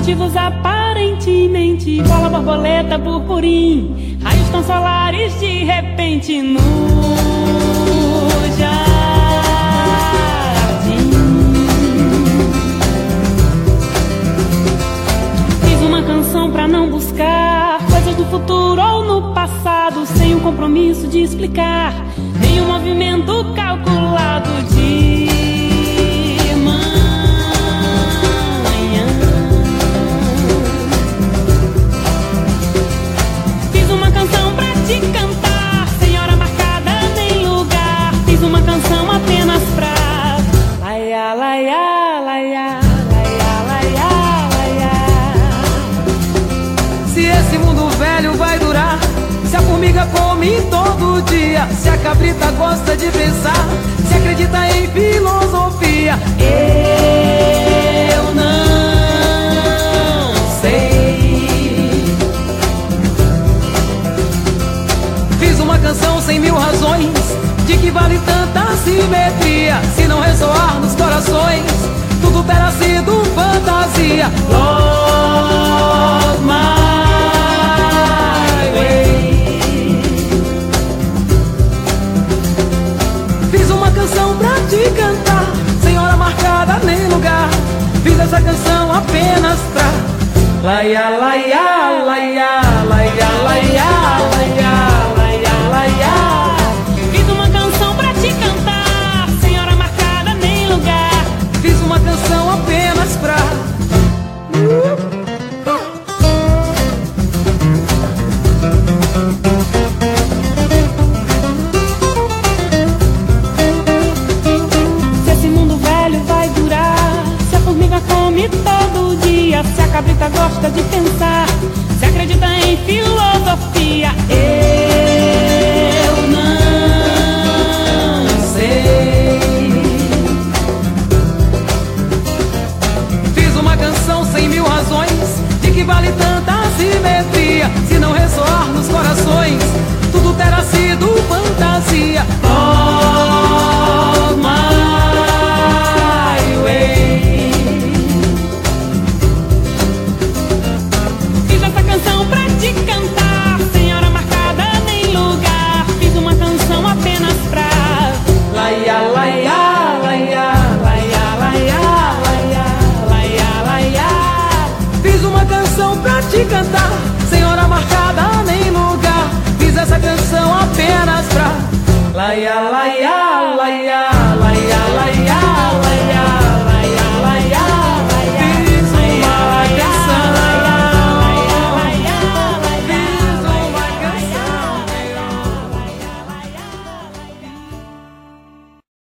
motivos aparentemente. Bola, borboleta, burburim, raios tão solares de repente no jardim. Fiz uma canção pra não buscar coisas do futuro ou no passado, sem o compromisso de explicar nenhum movimento calculado de manhã. Fiz uma canção pra te cantar, sem hora marcada nem lugar. Fiz uma canção apenas pra laia, laia, laia, laia, laia, laia. Se esse mundo velho vai durar, se a formiga come todo dia, se a cabrita gosta de pensar, se acredita em filosofia, eu não sei. Fiz uma canção sem mil razões, de que vale tanta simetria? Se não ressoar nos corações, tudo terá sido fantasia. Lost my way. Fiz uma canção pra te cantar, sem hora marcada nem lugar. Fiz essa canção apenas pra laia, laia, laia, laia, laia, laia, laia, laia. Fiz uma canção pra te cantar, sem hora marcada nem lugar. Fiz uma canção apenas pra Se esse mundo velho vai durar, se a formiga come todo dia, se a cabrita gosta de pensar, se acredita em filosofia, eu não sei. Fiz uma canção sem mil razões, de que vale tanta simetria? Se não ressoar nos corações, tudo terá sido fantasia. Oh, my way. Fiz essa canção pra te cantar, sem hora marcada nem lugar. Fiz uma canção apenas pra Laia, laia, laia, laia, laia, laia, laia, laia. Fiz uma canção pra te cantar, sem hora marcada nem lugar. Fiz essa canção apenas pra laia, laia.